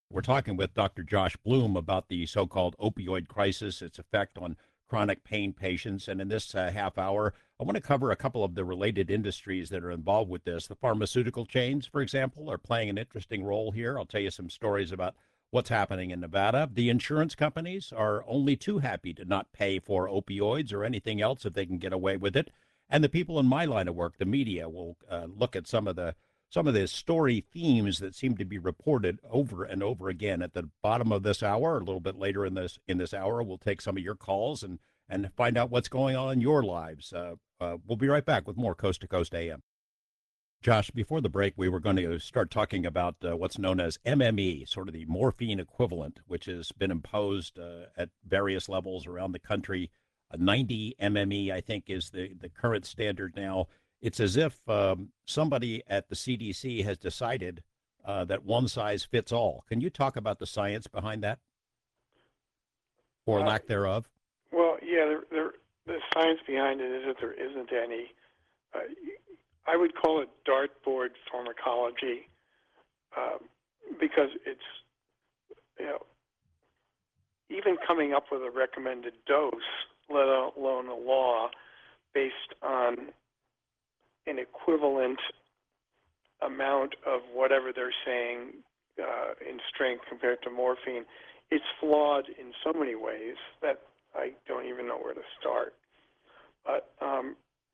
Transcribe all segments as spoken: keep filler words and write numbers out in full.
We're talking with Doctor Josh Bloom about the so-called opioid crisis, its effect on chronic pain patients. And in this uh, half hour, I want to cover a couple of the related industries that are involved with this. The pharmaceutical chains, for example, are playing an interesting role here. I'll tell you some stories about what's happening in Nevada. The insurance companies are only too happy to not pay for opioids or anything else if they can get away with it. And the people in my line of work, the media, will uh, look at some of the some of the story themes that seem to be reported over and over again. At the bottom of this hour, a little bit later in this in this hour, we'll take some of your calls and and find out what's going on in your lives. Uh, uh, we'll be right back with more Coast to Coast A M. Josh, before the break, we were going to start talking about uh, what's known as M M E, sort of the morphine equivalent, which has been imposed uh, at various levels around the country. Uh, ninety M M E, I think, is the, the current standard now. It's as if um, somebody at the C D C has decided uh, that one size fits all. Can you talk about the science behind that, or Uh, lack thereof? well, yeah, there, there, the science behind it is that there isn't any. Uh, I would call it dartboard pharmacology um, because it's, you know, even coming up with a recommended dose, let alone a law based on an equivalent amount of whatever they're saying uh, in strength compared to morphine, it's flawed in so many ways that I don't even know where to start. But um,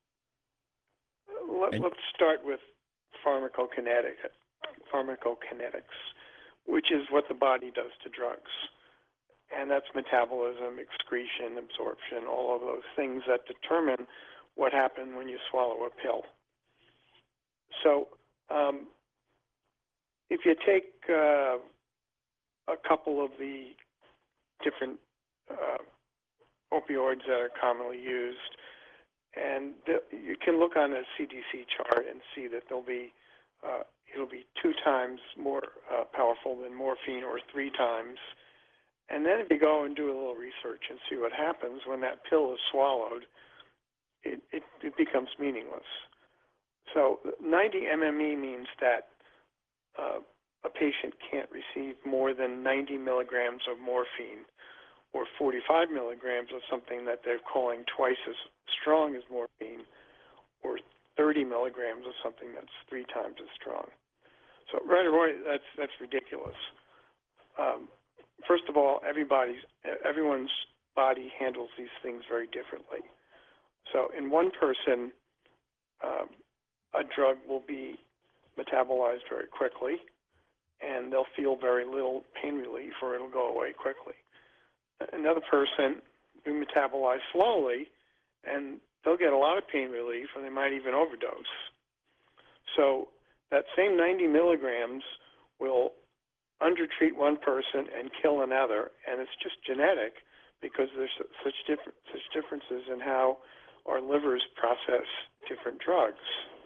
let, And let's start with pharmacokinetic, pharmacokinetics, which is what the body does to drugs. And that's metabolism, excretion, absorption, all of those things that determine what happens when you swallow a pill. So um, if you take uh, a couple of the different uh, opioids that are commonly used, and the, you can look on a C D C chart and see that there'll be uh, it'll be two times more uh, powerful than morphine, or three times. And then if you go and do a little research and see what happens when that pill is swallowed, it, it, it becomes meaningless. So ninety M M E means that uh, a patient can't receive more than ninety milligrams of morphine, or forty-five milligrams of something that they're calling twice as strong as morphine, or thirty milligrams of something that's three times as strong. So right away, that's that's ridiculous. Um, first of all, everybody's everyone's body handles these things very differently. So in one person, um, a drug will be metabolized very quickly, and they'll feel very little pain relief, or it'll go away quickly. Another person will metabolize slowly, and they'll get a lot of pain relief, and they might even overdose. So that same ninety milligrams will undertreat one person and kill another, and it's just genetic because there's such different such differences in how our livers process different drugs.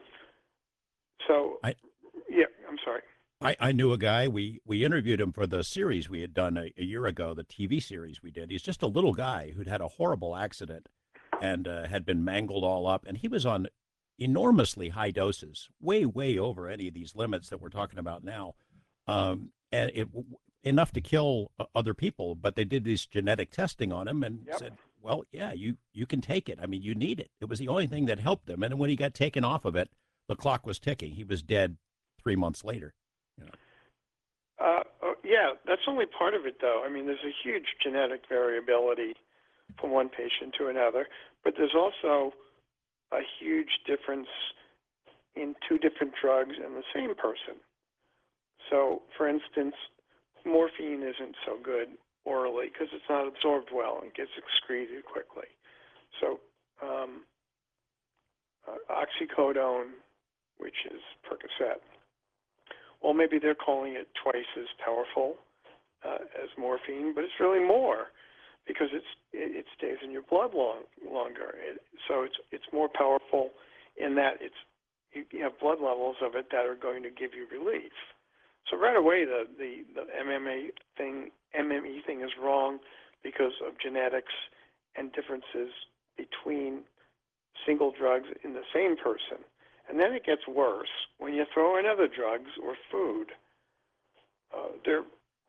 So, I, yeah, I'm sorry. I, I knew a guy. We we interviewed him for the series we had done a, a year ago, the T V series we did. He's just a little guy who'd had a horrible accident and uh, had been mangled all up, and he was on enormously high doses, way way over any of these limits that we're talking about now, um, and it enough to kill uh, other people. But they did this genetic testing on him and Yep. said, "Well, yeah, you you can take it. I mean, you need it." It was the only thing that helped him. And when he got taken off of it, the clock was ticking. He was dead three months later. You know. Uh, oh, yeah, that's only part of it, though. I mean, there's a huge genetic variability from one patient to another, but there's also a huge difference in two different drugs in the same person. So, for instance, morphine isn't so good orally because it's not absorbed well and gets excreted quickly. So, um, uh, oxycodone, which is Percocet, well, maybe they're calling it twice as powerful uh, as morphine, but it's really more because it's it, it stays in your blood long longer. It, so it's it's more powerful in that it's you, you have blood levels of it that are going to give you relief. So right away, the the, the M M A thing, M M E thing is wrong because of genetics and differences between single drugs in the same person. And then it gets worse when you throw in other drugs or food. Uh, there,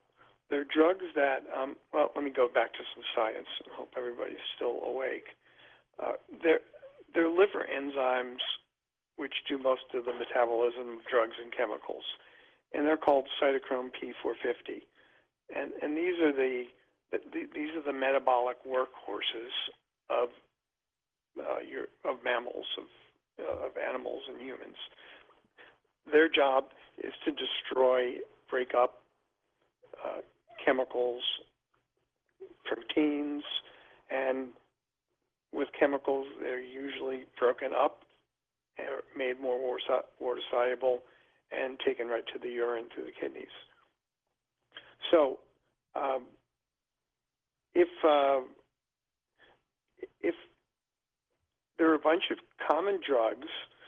they're drugs that, um, well, let me go back to some science. I hope everybody's still awake. Uh, they're, they're liver enzymes which do most of the metabolism of drugs and chemicals, and they're called cytochrome P four fifty. And, and these are the, the these are the metabolic workhorses of uh, your of mammals, of uh, of animals and humans. Their job is to destroy, break up uh, chemicals, proteins, and with chemicals, they're usually broken up, made more water soluble, and taken right to the urine through the kidneys. So, um, if uh, if there are a bunch of common drugs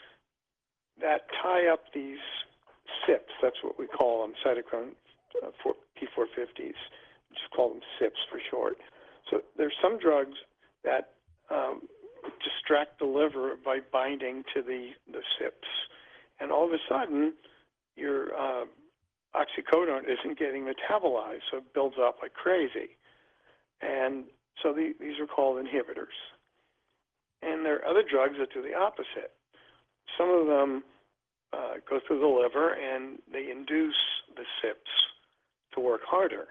that tie up these C I Ps, that's what we call them, cytochrome uh, P four fifties, we just call them C I Ps for short. So there's some drugs that um, distract the liver by binding to the, the C I Ps. And all of a sudden, your uh, oxycodone isn't getting metabolized, so it builds up like crazy. And so the, these are called inhibitors. And there are other drugs that do the opposite. Some of them uh, go through the liver and they induce the C I Ps to work harder.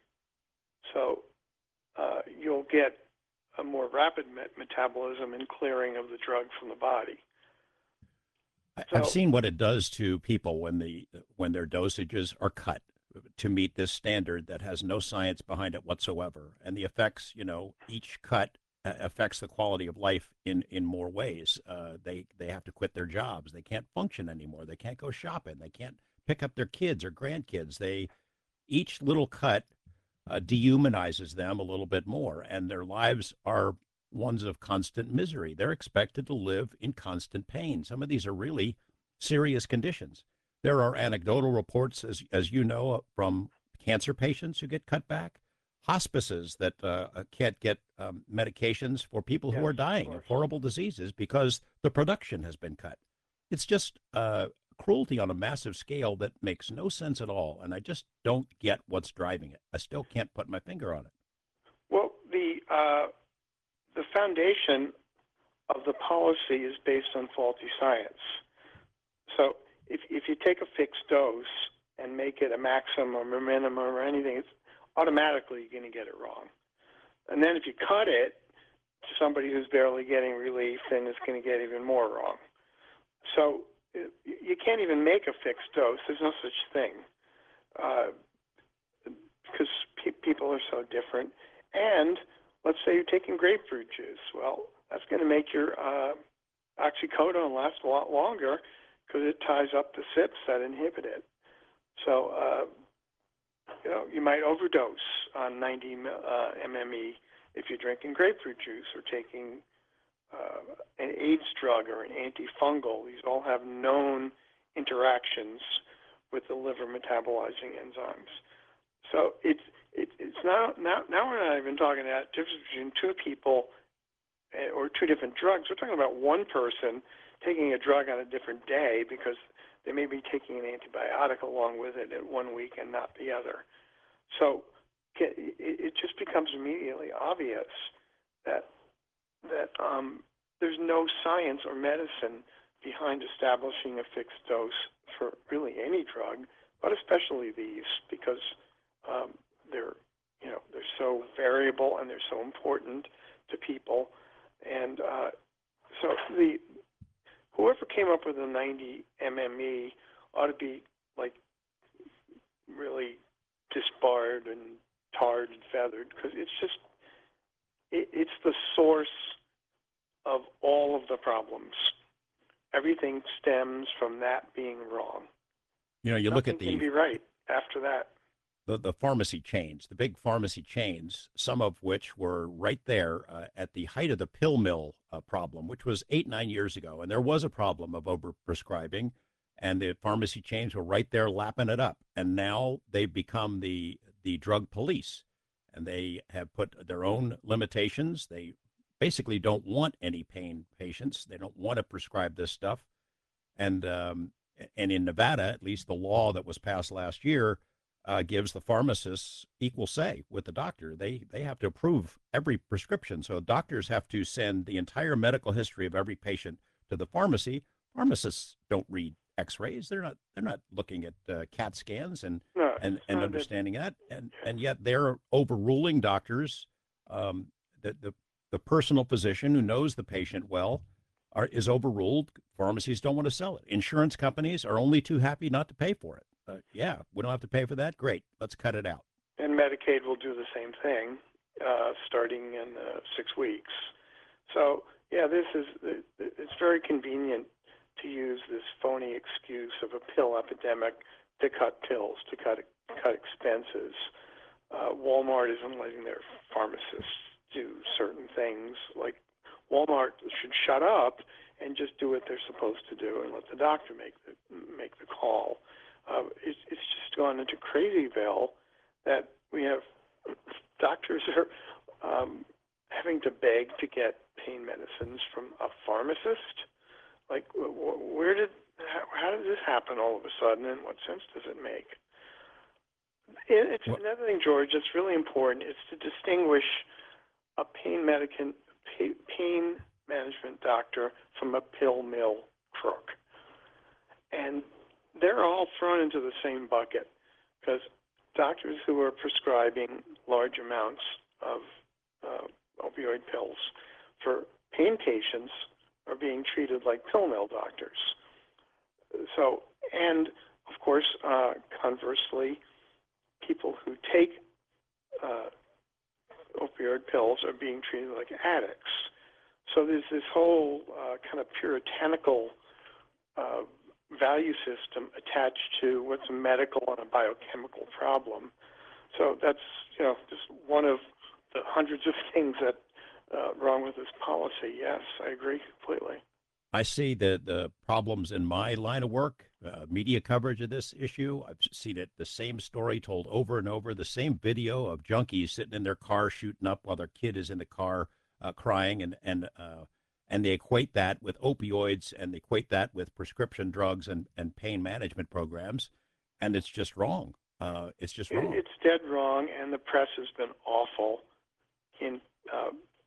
So uh, you'll get a more rapid met metabolism and clearing of the drug from the body. So, I've seen what it does to people when the when their dosages are cut to meet this standard that has no science behind it whatsoever, and the effects, you know, each cut affects the quality of life in in more ways. Uh, they they have to quit their jobs. They can't function anymore. They can't go shopping. They can't pick up their kids or grandkids. They each little cut uh, dehumanizes them a little bit more, and their lives are ones of constant misery. They're expected to live in constant pain. Some of these are really serious conditions. There are anecdotal reports, as as you know, from cancer patients who get cut back, hospices that uh, can't get um, medications for people who yes, are dying of, of horrible diseases because the production has been cut. It's just uh, cruelty on a massive scale that makes no sense at all, and I just don't get what's driving it. I still can't put my finger on it. Well, the uh, the foundation of the policy is based on faulty science. So if if you take a fixed dose and make it a maximum or minimum or anything, it's automatically you're going to get it wrong. And then if you cut it to somebody who's barely getting relief, then it's going to get even more wrong. So you can't even make a fixed dose. There's no such thing uh, because pe people are so different. And let's say you're taking grapefruit juice. Well, that's going to make your uh, oxycodone last a lot longer because it ties up the C I Ps that inhibit it. So, uh, you know, you might overdose on ninety uh, M M E if you're drinking grapefruit juice or taking uh, an AIDS drug or an antifungal. These all have known interactions with the liver metabolizing enzymes. So it's it, it's not now now we're not even talking about difference between two people or two different drugs. We're talking about one person taking a drug on a different day because they may be taking an antibiotic along with it at one week and not the other. So it just becomes immediately obvious that that um, there's no science or medicine behind establishing a fixed dose for really any drug, but especially these because um, they're you know they're so variable and they're so important to people, and uh, so the whoever came up with the ninety M M E ought to be like really disbarred and tarred and feathered because it's just it, it's the source of all of the problems. Everything stems from that being wrong. You know, you Nothing look at the can be right after that. The, the pharmacy chains, the big pharmacy chains, some of which were right there uh, at the height of the pill mill uh, problem, which was eight, nine years ago. And there was a problem of overprescribing, and the pharmacy chains were right there lapping it up. And now they've become the, the drug police, and they have put their own limitations. They basically don't want any pain patients. They don't want to prescribe this stuff. And, um, and in Nevada, at least the law that was passed last year, uh, gives the pharmacists equal say with the doctor. They they have to approve every prescription. So doctors have to send the entire medical history of every patient to the pharmacy. Pharmacists don't read X-rays. They're not they're not looking at uh, CAT scans and No, and it's and not that. understanding that. And and yet they're overruling doctors. Um, the the the personal physician who knows the patient well are, is overruled. Pharmacies don't want to sell it. Insurance companies are only too happy not to pay for it. Uh, yeah, we don't have to pay for that. Great, let's cut it out. And Medicaid will do the same thing, uh, starting in uh, six weeks. So yeah, this is it's very convenient to use this phony excuse of a pill epidemic to cut pills, to cut cut expenses. Uh, Walmart isn't letting their pharmacists do certain things. Like Walmart should shut up and just do what they're supposed to do and let the doctor make the make the call. Uh, it's, it's just gone into Crazyville that we have doctors are um, having to beg to get pain medicines from a pharmacist. Like, where did how, how did this happen all of a sudden, and what sense does it make? It's Well, another thing, George, that's really important is to distinguish a pain medicant, pain management doctor from a pill mill crook. And they're all thrown into the same bucket because doctors who are prescribing large amounts of uh, opioid pills for pain patients are being treated like pill mill doctors. So, and of course, uh, conversely, people who take uh, opioid pills are being treated like addicts. So there's this whole uh, kind of puritanical uh, value system attached to what's a medical and a biochemical problem. So that's, you know, just one of the hundreds of things that uh, wrong with this policy. Yes, I agree completely. I see the the problems in my line of work, uh, media coverage of this issue. I've seen it, the same story told over and over, the same video of junkies sitting in their car shooting up while their kid is in the car uh, crying, and and uh, and they equate that with opioids and they equate that with prescription drugs and and pain management programs, and it's just wrong. Uh, it's just It, wrong. it's dead wrong, and the press has been awful in uh,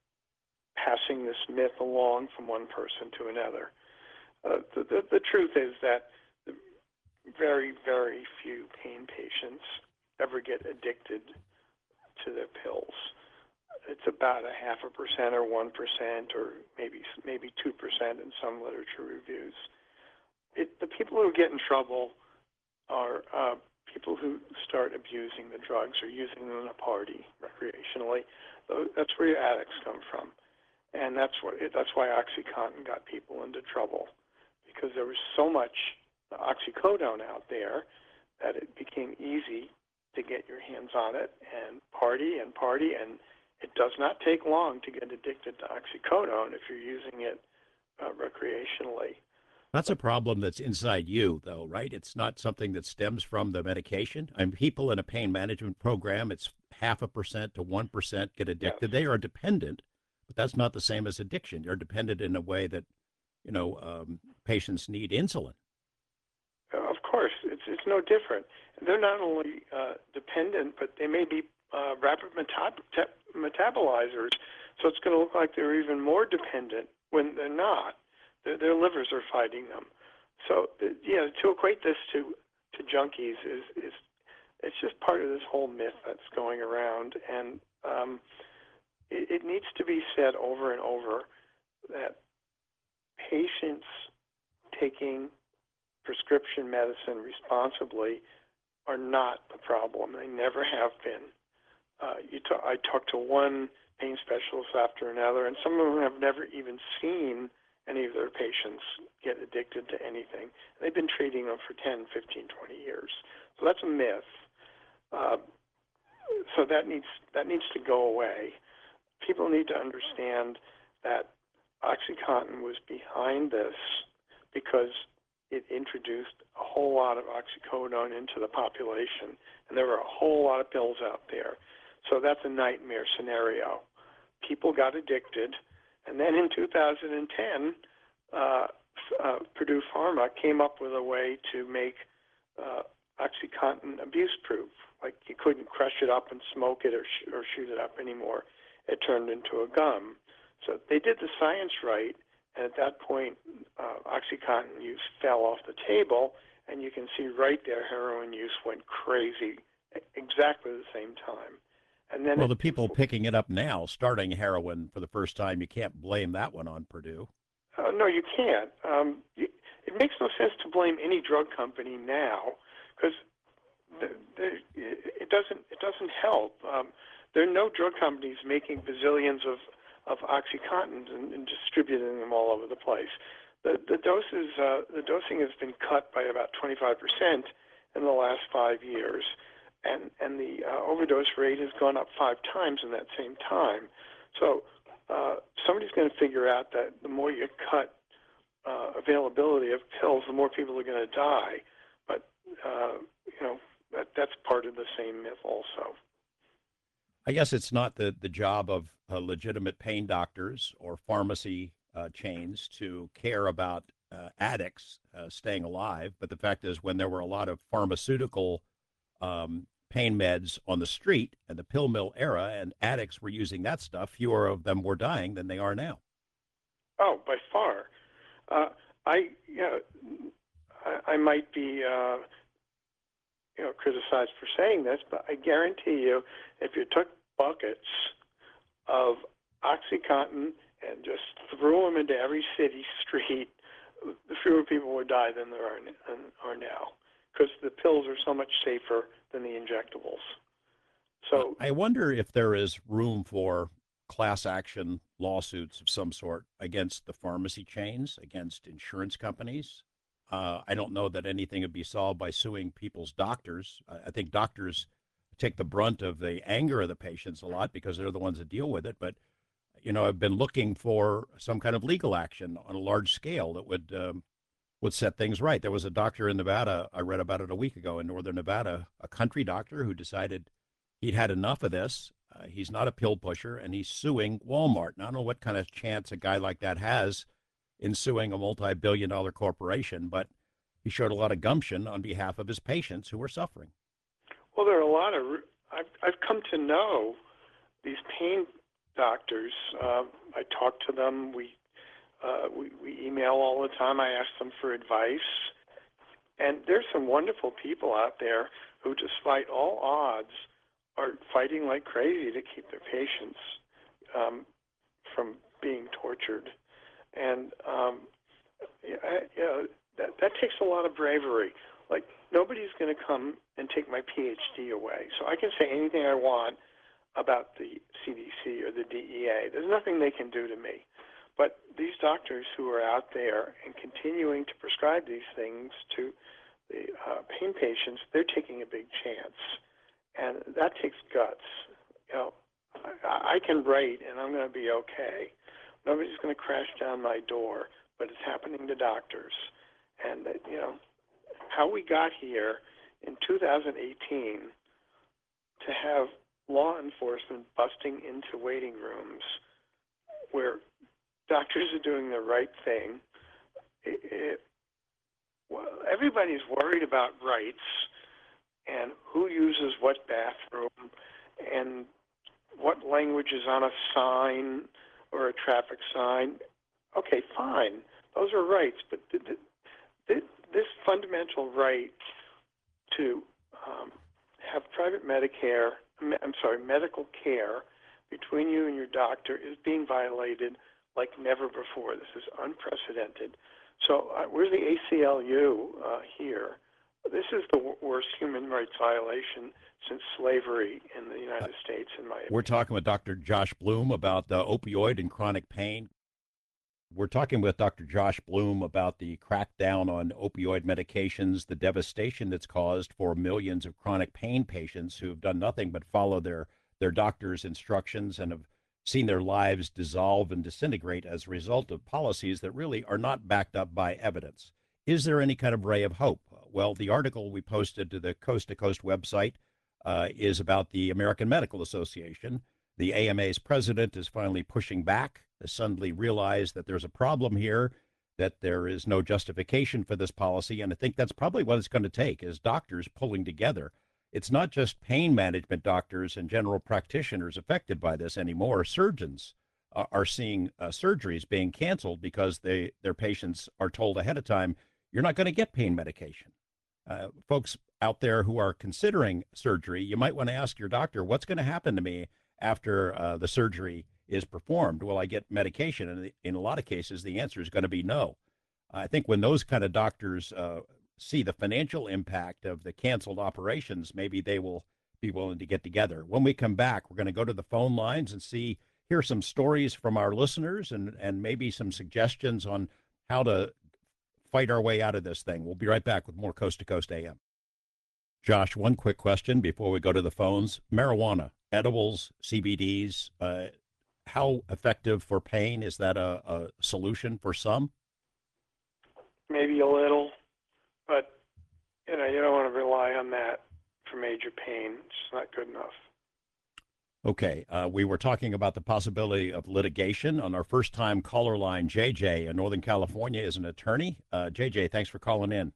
passing this myth along from one person to another. Uh, the, the, the truth is that very, very few pain patients ever get addicted to their pills. It's about a half a percent or one percent or maybe maybe two percent in some literature reviews. It, the people who get in trouble are uh, people who start abusing the drugs or using them in a party recreationally. That's where your addicts come from. And that's what that's why OxyContin got people into trouble, because there was so much oxycodone out there that it became easy to get your hands on it and party and party. And it does not take long to get addicted to oxycodone if you're using it uh, recreationally. That's a problem that's inside you, though, right? It's not something that stems from the medication. I mean, people in a pain management program, it's half a percent to one percent get Yes. addicted. They are dependent, but that's not the same as addiction. You're dependent in a way that, you know, um, patients need insulin. Uh, Of course, it's it's no different. They're not only uh, dependent, but they may be uh, rapid metab- te- metabolizers. So it's going to look like they're even more dependent when they're not. Their, their livers are fighting them. So uh, yeah, to equate this to to junkies is is it's just part of this whole myth that's going around, and um, it, it needs to be said over and over that patients taking prescription medicine responsibly are not the problem. They never have been. Uh, you t- I talked to one pain specialist after another, and some of them have never even seen any of their patients get addicted to anything. They've been treating them for ten, fifteen, twenty years. So that's a myth. Uh, so that needs that needs to go away. People need to understand that OxyContin was behind this because it introduced a whole lot of oxycodone into the population, and there were a whole lot of pills out there. So that's a nightmare scenario. People got addicted, and then in two thousand ten, uh, uh, Purdue Pharma came up with a way to make uh, OxyContin abuse-proof, like you couldn't crush it up and smoke it or, sh- or shoot it up anymore. It turned into a gum. So they did the science right, and at that point, uh, OxyContin use fell off the table, and you can see right there heroin use went crazy at exactly the same time. And then Well, it, the people picking it up now, starting heroin for the first time, you can't blame that one on Purdue. uh, no, you can't. Um, you, it makes no sense to blame any drug company now because the, the, it doesn't it doesn't help. Um, there are no drug companies making bazillions of of OxyContins and, and distributing them all over the place. The the doses uh, the dosing has been cut by about twenty-five percent in the last five years, and and the uh, overdose rate has gone up five times in that same time. So uh, somebody's going to figure out that the more you cut uh, availability of pills, the more people are going to die. But uh, you know that that's part of the same myth also. I guess it's not the, the job of uh, legitimate pain doctors or pharmacy uh, chains to care about uh, addicts uh, staying alive. But the fact is, when there were a lot of pharmaceutical um, pain meds on the street and the pill mill era, and addicts were using that stuff, fewer of them were dying than they are now. Oh, by far. Uh, I, you know, I, I might be, uh, you know, criticized for saying this, but I guarantee you, if you took buckets of OxyContin and just threw them into every city street, the fewer people would die than there are, are now, because the pills are so much safer than the injectables. So I wonder if there is room for class action lawsuits of some sort against the pharmacy chains, against insurance companies. Uh, I don't know that anything would be solved by suing people's doctors. I, I think doctors take the brunt of the anger of the patients a lot because they're the ones that deal with it. But, you know, I've been looking for some kind of legal action on a large scale that would um, would set things right. There was a doctor in Nevada, I read about it a week ago in northern Nevada, a country doctor who decided he'd had enough of this. Uh, he's not a pill pusher, and he's suing Walmart. And I don't know what kind of chance a guy like that has in suing a multi-billion dollar corporation, but he showed a lot of gumption on behalf of his patients who were suffering. Well, there are a lot of, I've, I've come to know these pain doctors. Uh, I talk to them. We, uh, we, we email all the time. I ask them for advice. And there's some wonderful people out there who, despite all odds, are fighting like crazy to keep their patients um, from being tortured. And um, yeah, you know, that, that takes a lot of bravery. Like, nobody's going to come and take my P H D away. So I can say anything I want about the C D C or the D E A. There's nothing they can do to me. But these doctors who are out there and continuing to prescribe these things to the uh, pain patients, they're taking a big chance. And that takes guts. You know, I, I can write and I'm going to be okay. Nobody's going to crash down my door, but it's happening to doctors. And, you know, how we got here in two thousand eighteen to have law enforcement busting into waiting rooms where doctors are doing the right thing. It, it, well, everybody's worried about rights and who uses what bathroom and what language is on a sign or a traffic sign. Okay, fine. Those are rights, but th- th- this fundamental right to um, have private Medicare, I'm sorry, medical care between you and your doctor is being violated like never before. This is unprecedented. So uh, we're the A C L U uh, here. This is the w- worst human rights violation since slavery in the United uh, States, in my opinion. We're talking with Doctor Josh Bloom about the opioid and chronic pain. We're talking with Doctor Josh Bloom about the crackdown on opioid medications, the devastation that's caused for millions of chronic pain patients who have done nothing but follow their, their doctor's instructions and have seen their lives dissolve and disintegrate as a result of policies that really are not backed up by evidence. Is there any kind of ray of hope? Well, the article we posted to the Coast to Coast website uh, is about the American Medical Association. The A M A's president is finally pushing back, has suddenly realized that there's a problem here, that there is no justification for this policy, and I think that's probably what it's going to take, is doctors pulling together. it's not just pain management doctors and general practitioners affected by this anymore. Surgeons uh, are seeing uh, surgeries being canceled because they their patients are told ahead of time, you're not going to get pain medication. Uh, folks out there who are considering surgery, you might want to ask your doctor, what's going to happen to me after uh, the surgery is performed? Will I get medication? And in a lot of cases, the answer is going to be no. I think when those kind of doctors uh, see the financial impact of the canceled operations, maybe they will be willing to get together. When we come back, we're going to go to the phone lines and see, hear some stories from our listeners and, and maybe some suggestions on how to fight our way out of this thing. We'll be right back with more Coast to Coast A M. Josh, one quick question before we go to the phones. Marijuana, edibles, C B Ds, uh, how effective for pain? Is that a, a solution for some? Maybe a little, but you know, you don't want to rely on that for major pain. It's just not good enough. Okay, uh, we were talking about the possibility of litigation on our first time caller line. J J in Northern California is an attorney. Uh, J J, thanks for calling in.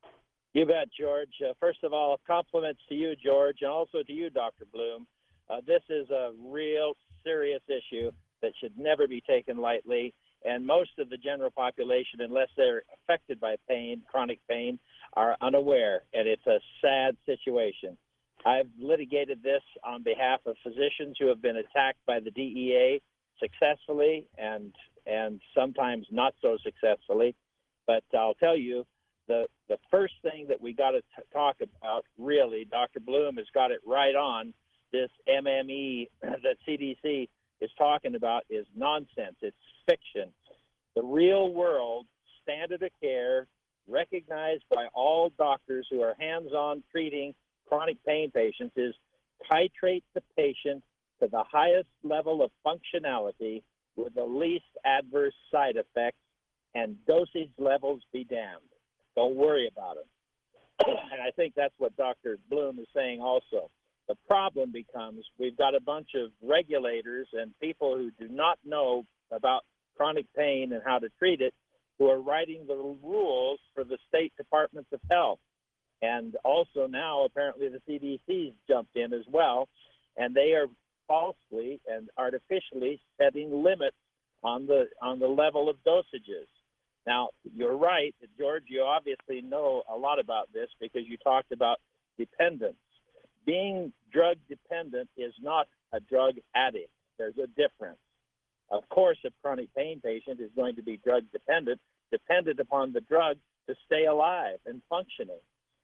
You bet, George. Uh, first of all, compliments to you, George, and also to you, Doctor Bloom. Uh, this is a real serious issue that should never be taken lightly. And most of the general population, unless they're affected by pain, chronic pain, are unaware. And it's a sad situation. I've litigated this on behalf of physicians who have been attacked by the D E A successfully and and sometimes not so successfully. But I'll tell you, the the first thing that we got to talk about, really, Doctor Bloom has got it right on. This M M E that C D C is talking about is nonsense. It's fiction. The real world standard of care, recognized by all doctors who are hands-on treating chronic pain patients, is titrate the patient to the highest level of functionality with the least adverse side effects, and dosage levels be damned. Don't worry about it. And I think that's what Doctor Bloom is saying also. The problem becomes we've got a bunch of regulators and people who do not know about chronic pain and how to treat it, who are writing the rules for the state departments of health. And also now, apparently, the C D C's jumped in as well, and they are falsely and artificially setting limits on the on the level of dosages. Now, you're right, George, you obviously know a lot about this because you talked about dependence. Being drug dependent is not a drug addict. There's a difference. Of course, a chronic pain patient is going to be drug dependent, dependent upon the drug to stay alive and functioning.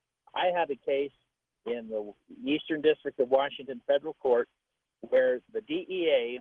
I had a case in the Eastern District of Washington Federal Court where the D E A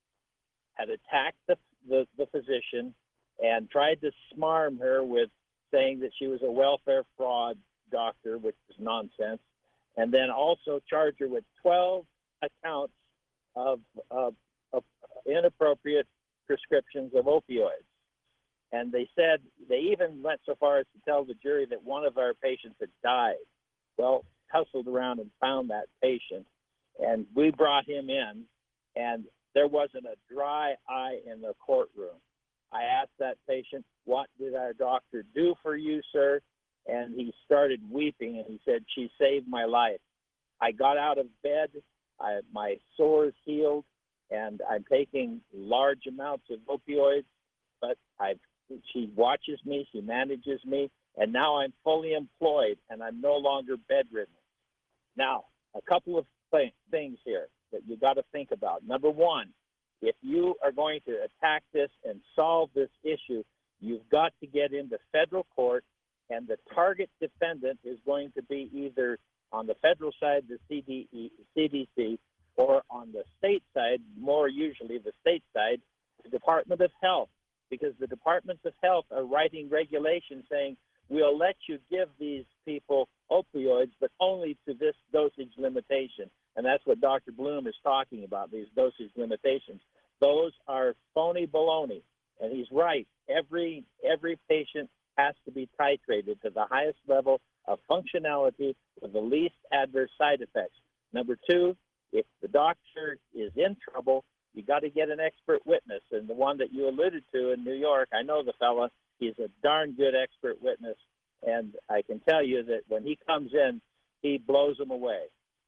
had attacked the, the, the physician and tried to smarm her with saying that she was a welfare fraud doctor, which is nonsense, and then also charged her with twelve accounts of, of, of inappropriate prescriptions of opioids. And they said, they even went so far as to tell the jury that one of our patients had died. Well, hustled around and found that patient, and we brought him in, and there wasn't a dry eye in the courtroom. I asked that patient, what did our doctor do for you, sir? And he started weeping, and he said, she saved my life. I got out of bed, I, my sores healed, and I'm taking large amounts of opioids, but I've, she watches me, she manages me, and now I'm fully employed, and I'm no longer bedridden. Now, a couple of th- things here that you got to think about. Number one, if you are going to attack this and solve this issue, you've got to get into federal court, and the target defendant is going to be either on the federal side, the C D E, C D C, or on the state side, more usually the state side, the Department of Health, because the Departments of Health are writing regulations saying, we'll let you give these people opioids, but only to this dosage limitation. And that's what Doctor Bloom is talking about, these dosage limitations. Those are phony baloney. And he's right. Every every patient has to be titrated to the highest level of functionality with the least adverse side effects. Number two, if the doctor is in trouble, you got to get an expert witness. And the one that you alluded to in New York, I know the fella, he's a darn good expert witness. And I can tell you that when he comes in, he blows them away.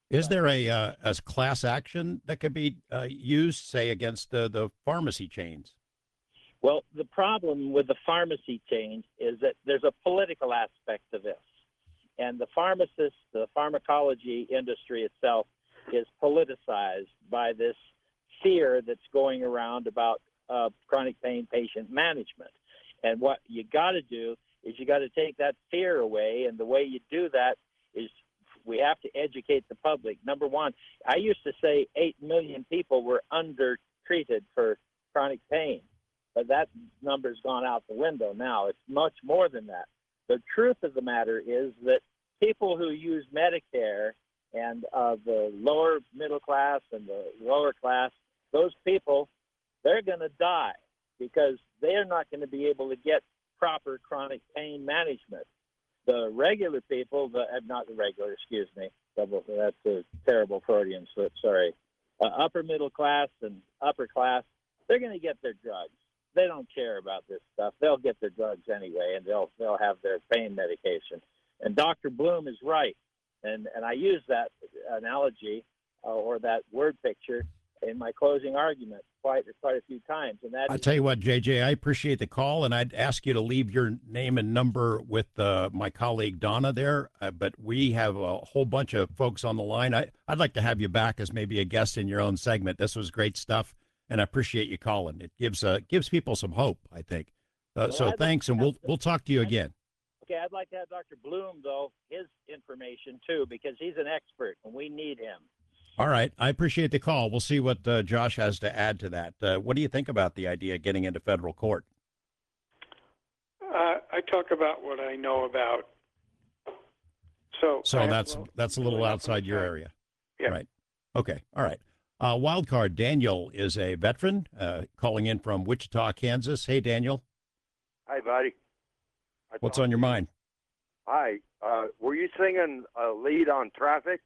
Is there a uh, a class action that could be uh, used, say, against the the pharmacy chains? Well, the problem with the pharmacy chains is that there's a political aspect to this. And the pharmacists, the pharmacology industry itself is politicized by this fear that's going around about uh, chronic pain patient management. And what you got to do is you got to take that fear away. And the way you do that is we have to educate the public. Number one, I used to say eight million people were undertreated for chronic pain. But that number's gone out the window now. It's much more than that. The truth of the matter is that people who use Medicare and uh, the lower middle class and the lower class, those people, they're going to die because they're not going to be able to get proper chronic pain management. The regular people, the, not the regular, excuse me, double, that's a terrible Freudian slip, sorry. Uh, upper middle class and upper class, they're going to get their drugs. They don't care about this stuff. They'll get their drugs anyway, and they'll they'll have their pain medication. And Doctor Bloom is right, and and I use that analogy uh, or that word picture in my closing argument quite quite a few times. And that I'll is, tell you what, J J, I appreciate the call, and I'd ask you to leave your name and number with uh, my colleague Donna there. Uh, but we have a whole bunch of folks on the line. I I'd like to have you back as maybe a guest in your own segment. This was great stuff. And I appreciate you calling. It gives uh, gives people some hope, I think. Uh, well, so I'd thanks, like and we'll have, we'll talk to you again. Okay, I'd like to have Doctor Bloom, though, his information, too, because he's an expert, and we need him. All right. I appreciate the call. We'll see what uh, Josh has to add to that. Uh, what do you think about the idea of getting into federal court? Uh, I talk about what I know about. So, So I, that's well, that's a little really outside your time. area. Yeah. Right. Okay. All right. Uh, wild card, Daniel is a veteran uh, calling in from Wichita, Kansas. Hey, Daniel. Hi, buddy. I What's thought- on your mind? Hi. Uh, were you singing a lead on Traffic?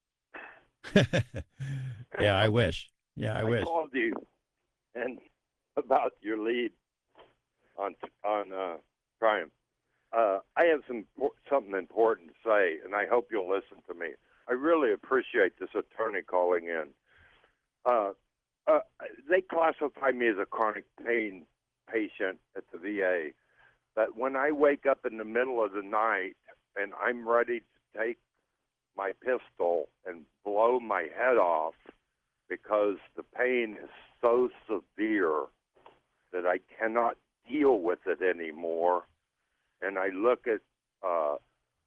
Yeah, I wish. Yeah, I, I wish. called you and about your lead on on uh, Triumph. Uh, I have some something important to say, and I hope you'll listen to me. I really appreciate this attorney calling in. Uh, uh, they classify me as a chronic pain patient at the V A. That when I wake up in the middle of the night and I'm ready to take my pistol and blow my head off because the pain is so severe that I cannot deal with it anymore, and I look at, uh,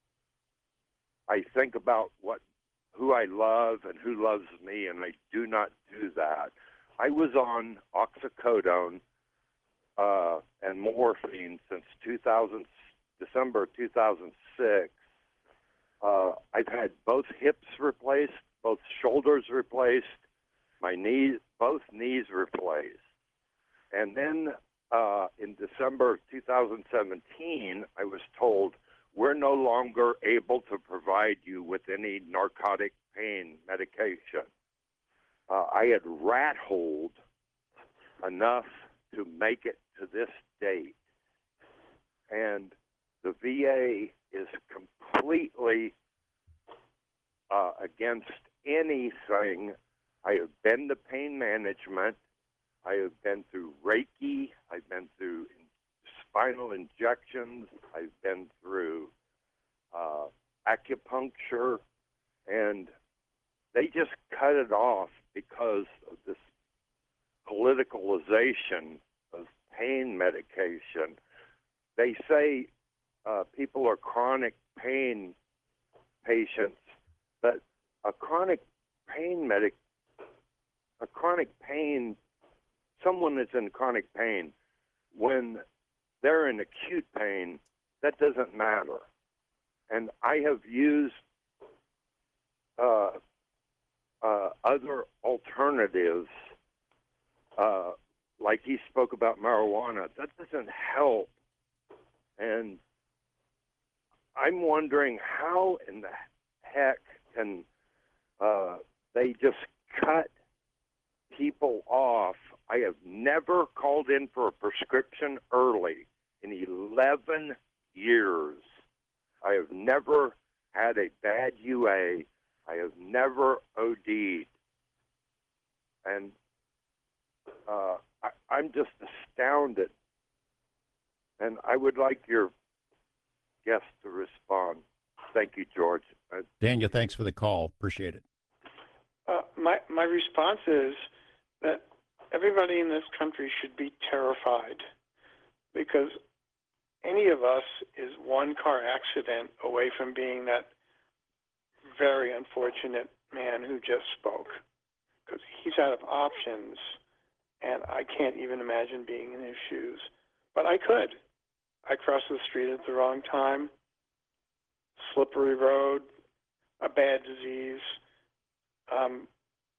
I think about what who I love and who loves me, and I do not do that. I was on oxycodone uh, and morphine since two thousand, December two thousand six. Uh, I've had both hips replaced, both shoulders replaced, my knees, both knees replaced. And then uh, in December two thousand seventeen, I was told, we're no longer able to provide you with any narcotic pain medication. Uh, I had rat holed enough to make it to this date. And the V A is completely uh, against anything. I have been to pain management. I have been through Reiki. I've been through spinal injections. I've been through uh, acupuncture, and they just cut it off because of this politicalization of pain medication. They say uh, people are chronic pain patients, but a chronic pain medic, a chronic pain, someone that's in chronic pain, when they're in acute pain, that doesn't matter. And I have used uh, uh, other alternatives, uh, like he spoke about marijuana. That doesn't help. And I'm wondering how in the heck can uh, they just cut people off. I have never called in for a prescription early in eleven years. I have never had a bad U A. I have never O D'd. And uh, I, I'm just astounded. And I would like your guest to respond. Thank you, George. Uh, Daniel, thanks for the call. Appreciate it. Uh, my my response is that everybody in this country should be terrified, because any of us is one car accident away from being that very unfortunate man who just spoke, because he's out of options, and I can't even imagine being in his shoes. But I could. I crossed the street at the wrong time, slippery road, a bad disease. Um,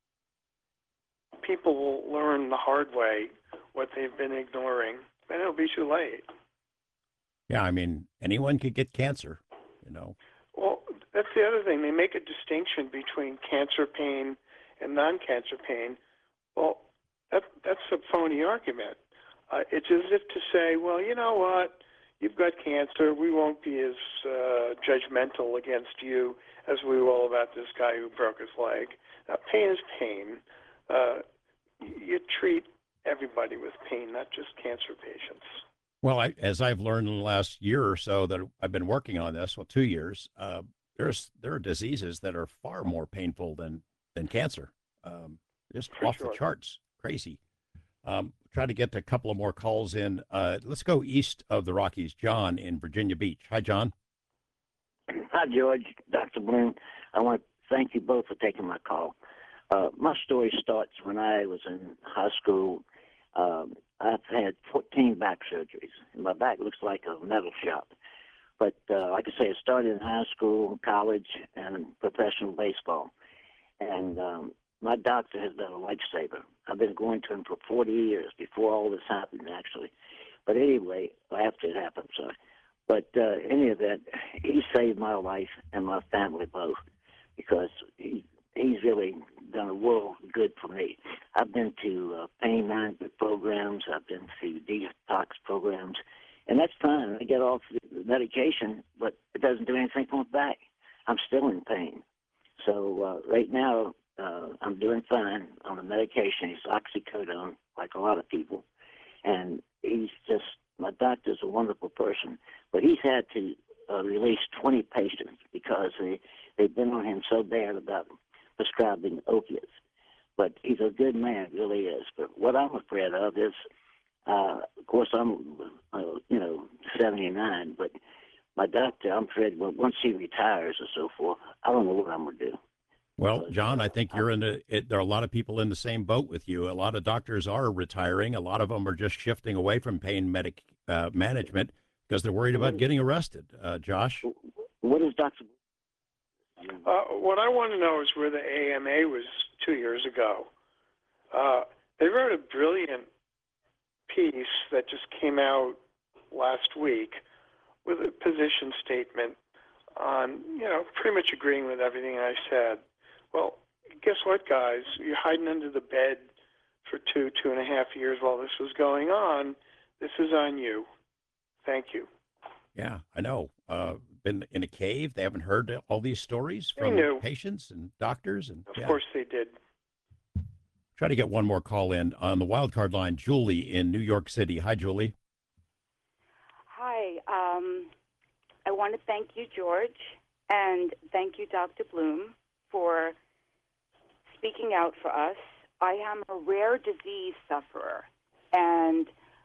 people will learn the hard way what they've been ignoring, and it'll be too late. Yeah, I mean, anyone could get cancer, you know. Well, that's the other thing. They make a distinction between cancer pain and non-cancer pain. Well, that, that's a phony argument. Uh, it's as if to say, well, you know what? You've got cancer. We won't be as uh, judgmental against you as we will about this guy who broke his leg. Now, pain is pain. Uh, you treat everybody with pain, not just cancer patients. Well, I, as I've learned in the last year or so that I've been working on this, well, two years, uh, there's there are diseases that are far more painful than than cancer. Um, just For off sure. the charts, crazy. Um, try to get a couple of more calls in. Uh, let's go east of the Rockies. John in Virginia Beach. Hi, John. Hi, George, Doctor Bloom. I want to thank you both for taking my call. Uh, my story starts when I was in high school. Um, I've had fourteen back surgeries, and my back looks like a metal shop. But uh, like I say, it started in high school, college, and professional baseball. And um, my doctor has been a lifesaver. I've been going to him for forty years before all this happened, actually. But anyway, after it happened, sorry. But uh, any of that, he saved my life and my family both, because he he's really done a world of good for me. I've been to uh, pain management programs. I've been to detox programs, and that's fine. I get off the medication, but it doesn't do anything for my back. I'm still in pain. So uh, right now, uh, I'm doing fine on the medication. It's oxycodone, like a lot of people, and he's just, my doctor's a wonderful person, but he's had to uh, release twenty patients because they, they've been on him so bad about prescribing opiates. But he's a good man, really is. But what I'm afraid of is, uh, of course, I'm, uh, you know, seventy-nine, but my doctor, I'm afraid, well, once he retires or so forth, I don't know what I'm going to do. Well, But, John, I uh, think you're in the, it, there are a lot of people in the same boat with you. A lot of doctors are retiring. A lot of them are just shifting away from pain medic uh, management because they're worried about getting arrested. Uh, Josh? What is Doctor Uh, what I want to know is where the A M A was two years ago. Uh, they wrote a brilliant piece that just came out last week with a position statement on, you know, pretty much agreeing with everything I said. Well, guess what, guys? You're hiding under the bed for two, two and a half years while this was going on. This is on you. Thank you. Yeah, I know. Uh, been in a cave. They haven't heard all these stories They from knew. patients and doctors. And Of yeah. course they did. Try to get one more call in on the wild card line. Julie in New York City. Hi, Julie. Hi. Um, I want to thank you, George, and thank you, Doctor Bloom, for speaking out for us. I am a rare disease sufferer, and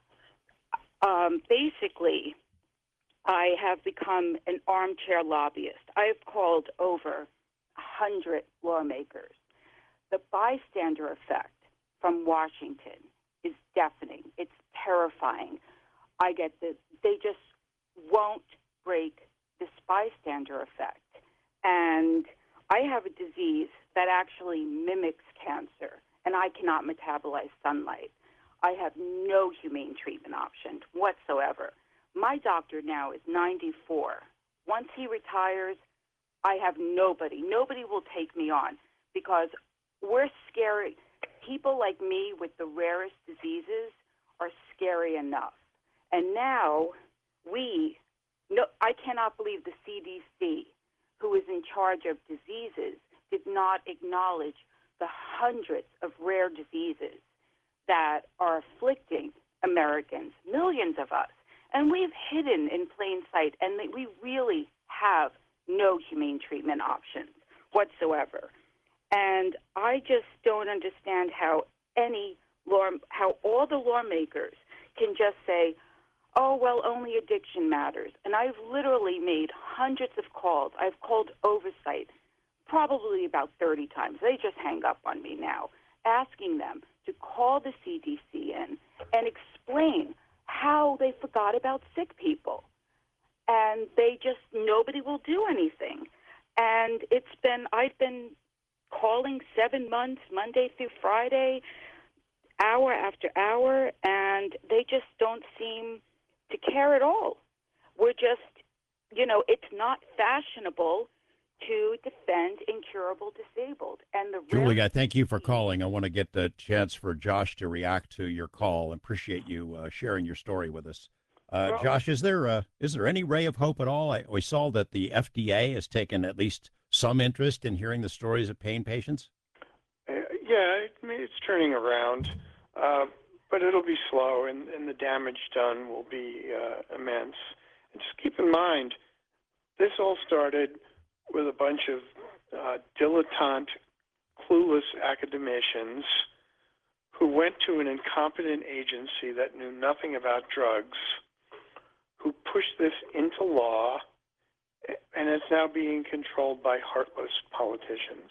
um, basically, I have become an armchair lobbyist. I've called over a hundred lawmakers. The bystander effect from Washington is deafening. It's terrifying. I get this. They just won't break this bystander effect. And I have a disease that actually mimics cancer, and I cannot metabolize sunlight. I have no humane treatment option whatsoever. My doctor now is ninety-four. Once he retires, I have nobody. Nobody will take me on because we're scary. People like me with the rarest diseases are scary enough. And now we, no, I cannot believe the C D C, who is in charge of diseases, did not acknowledge the hundreds of rare diseases that are afflicting Americans, millions of us. And we've hidden in plain sight, and that we really have no humane treatment options whatsoever. And I just don't understand how any law, how all the lawmakers can just say, oh, well, only addiction matters. And I've literally made hundreds of calls. I've called oversight probably about thirty times. They just hang up on me now, asking them to call the C D C in and explain how they forgot about sick people. And they just, nobody will do anything. And it's been, I've been calling seven months, Monday through Friday, hour after hour, and they just don't seem to care at all. We're just, you know, it's not fashionable to defend incurable disabled. And the Julie, rare- I thank you for calling. I want to get the chance for Josh to react to your call. I appreciate you uh, sharing your story with us. Uh, Well- Josh, is there uh, is there any ray of hope at all? I, we saw that the F D A has taken at least some interest in hearing the stories of pain patients. Uh, yeah, I mean, it's turning around, uh, but it'll be slow, and, and the damage done will be uh, immense. And just keep in mind, this all started with a bunch of uh, dilettante, clueless academicians who went to an incompetent agency that knew nothing about drugs, who pushed this into law, and it's now being controlled by heartless politicians.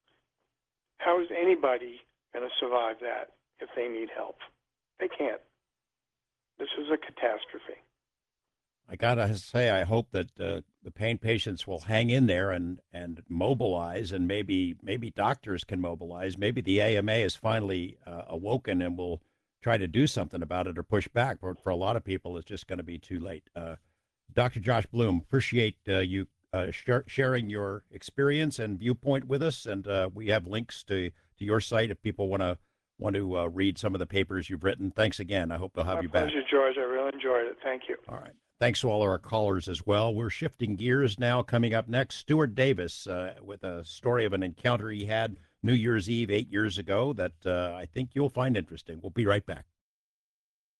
How is anybody going to survive that if they need help? They can't. This is a catastrophe. I gotta say, I hope that uh, the pain patients will hang in there and and mobilize, and maybe maybe doctors can mobilize. Maybe the A M A is finally uh, awoken and will try to do something about it or push back. But for a lot of people, it's just going to be too late. Uh, Doctor Josh Bloom, appreciate uh, you uh, share, sharing your experience and viewpoint with us, and uh, we have links to to your site if people want to want to uh, read some of the papers you've written. Thanks again. I hope they'll have My you back. pleasure, George. I really enjoyed it. Thank you. All right. Thanks to all our callers as well. We're shifting gears now. Coming up next, Stuart Davis uh, with a story of an encounter he had New Year's Eve eight years ago that uh, I think you'll find interesting. We'll be right back.